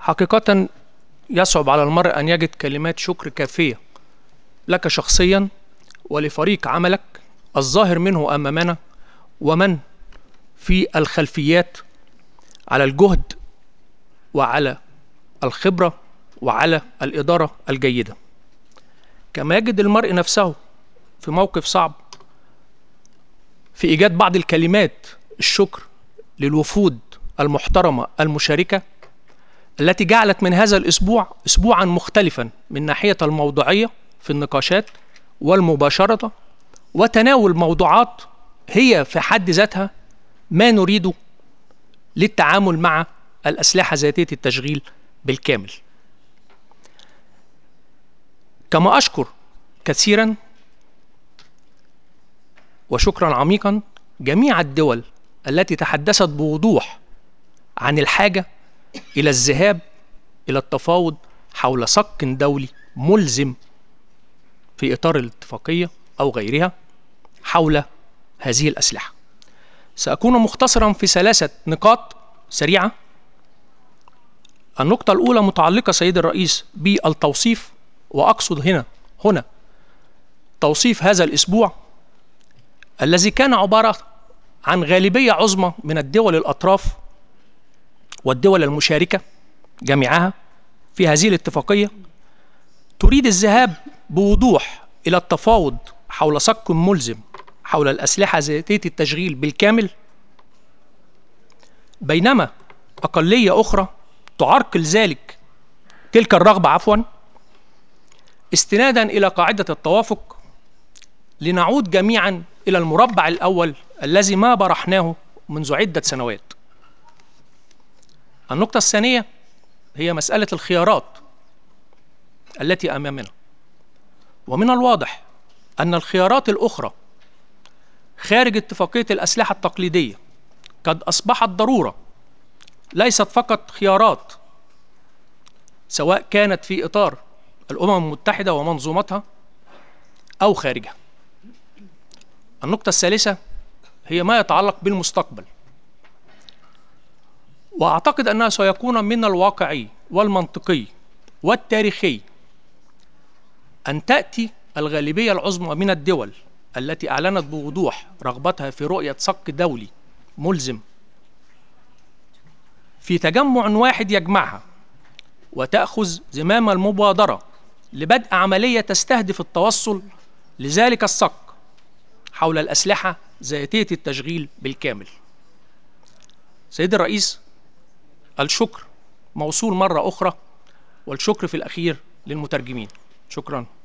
حقيقة يصعب على المرء أن يجد كلمات شكر كافية لك شخصيا ولفريق عملك الظاهر منه أمامنا ومن في الخلفيات على الجهد وعلى الخبرة وعلى الإدارة الجيدة. كما يجد المرء نفسه في موقف صعب في إيجاد بعض الكلمات الشكر للوفود المحترمة المشاركة التي جعلت من هذا الأسبوع أسبوعا مختلفا من ناحية الموضوعية في النقاشات والمباشرة وتناول موضوعات هي في حد ذاتها ما نريده للتعامل مع الأسلحة ذاتية التشغيل بالكامل. كما أشكر كثيرا وشكرا عميقا جميع الدول التي تحدثت بوضوح عن الحاجة إلى الذهاب إلى التفاوض حول صك دولي ملزم في إطار الاتفاقية أو غيرها حول هذه الأسلحة. سأكون مختصرا في 3 نقاط سريعة. النقطة الأولى متعلقة سيد الرئيس بالتوصيف، وأقصد هنا توصيف هذا الأسبوع الذي كان عبارة عن غالبية عظمى من الدول الأطراف والدول المشاركة جميعها في هذه الاتفاقية تريد الذهاب بوضوح إلى التفاوض حول صك ملزم حول الأسلحة ذاتية التشغيل بالكامل، بينما أقلية أخرى تعرقل تلك الرغبة استنادا إلى قاعدة التوافق لنعود جميعا إلى المربع الأول الذي ما برحناه منذ عدة سنوات. النقطة الثانية هي مسألة الخيارات التي أمامنا، ومن الواضح أن الخيارات الأخرى خارج اتفاقية الأسلحة التقليدية قد أصبحت ضرورة، ليست فقط خيارات سواء كانت في إطار الأمم المتحدة ومنظومتها أو خارجها. النقطة الثالثة هي ما يتعلق بالمستقبل، وأعتقد أنها سيكون من الواقعي والمنطقي والتاريخي أن تأتي الغالبية العظمى من الدول التي أعلنت بوضوح رغبتها في رؤية صك دولي ملزم في تجمع واحد يجمعها وتأخذ زمام المبادرة لبدء عملية تستهدف التوصل لذلك الصك حول الأسلحة ذاتية التشغيل بالكامل. سيد الرئيس، الشكر موصول مرة أخرى، والشكر في الأخير للمترجمين. شكرا.